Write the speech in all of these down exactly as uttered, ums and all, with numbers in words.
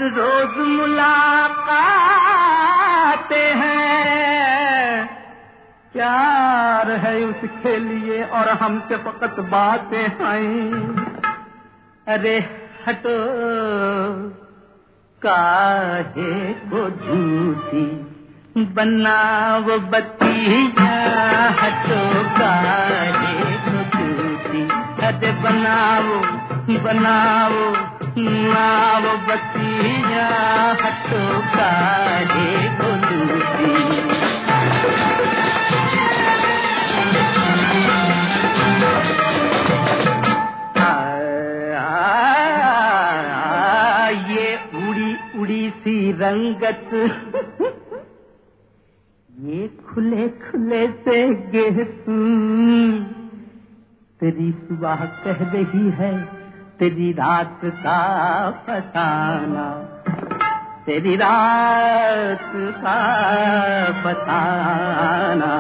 हर रोज मुलाकातें हैं, प्यार है उसके लिए और हमसे फकत बातें हैं। अरे हटो काहे को झूठी बनाओ बत्तियाँ, हटो काहे को झूठी, अरे बनाओ बनाओ बनाओ बत्तियाँ, हटो काहे को झूठी। सी रंगत ये खुले खुले से गेहूं, तेरी सुबह कह रही है तेरी रात का फसाना, तेरी रात का फसाना।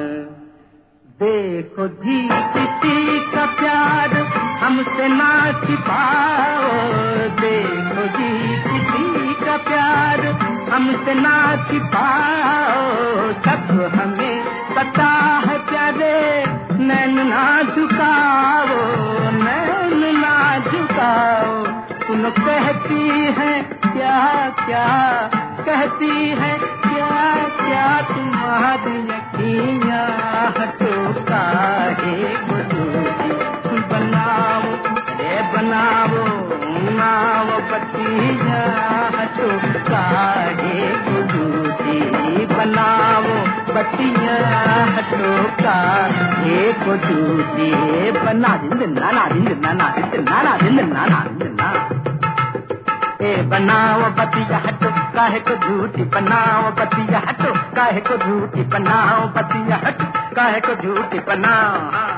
देखो जी किसी का प्यार हमसे ना छिपाओ, देखो जी किसी का प्यार हमसे ना छिपाओ, सब हमें पता है प्यारे, नैन ना झुकाओ, नैन ना झुकाओ। तुम कहती है क्या क्या, कहती है क्या क्या तुम्हारी अखियाँ, हटो काहे को झूठी बनाओ, रे बनाओ बनाओ बत्तियाँ, हटो काहे को झूठी बनाओ बत्तियाँ, हटो काहे को झूठी। बना दिन ना ना दिन ना ना दिन ना ना दिन ना ना दिन ना। ए बनाओ बत्तियाँ हटो काहे को झूठी, बनाओ बत्तियाँ हटो काहे को झूठी, बनाओ बत्तियाँ हटो काहे को झूठी बनाओ।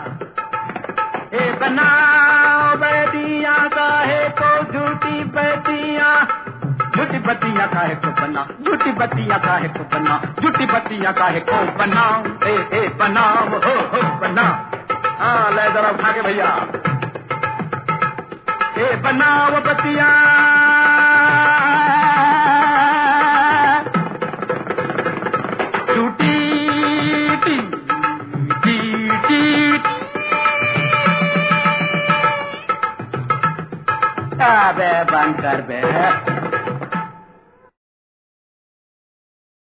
ए बनाओ बत्तियाँ काहे को झूठी बत्तियाँ, झूठी बत्तियाँ काहे को बना, झूठी बत्तियाँ काहे को बना, झूठी बत्तियाँ काहे को बनाओ। ए ए बनाओ हो हो बनाओ। हाँ ले जरा उठा के भैया। ए बनाओ बत्तियाँ झूठी टी टी टी, बे बंद कर बे।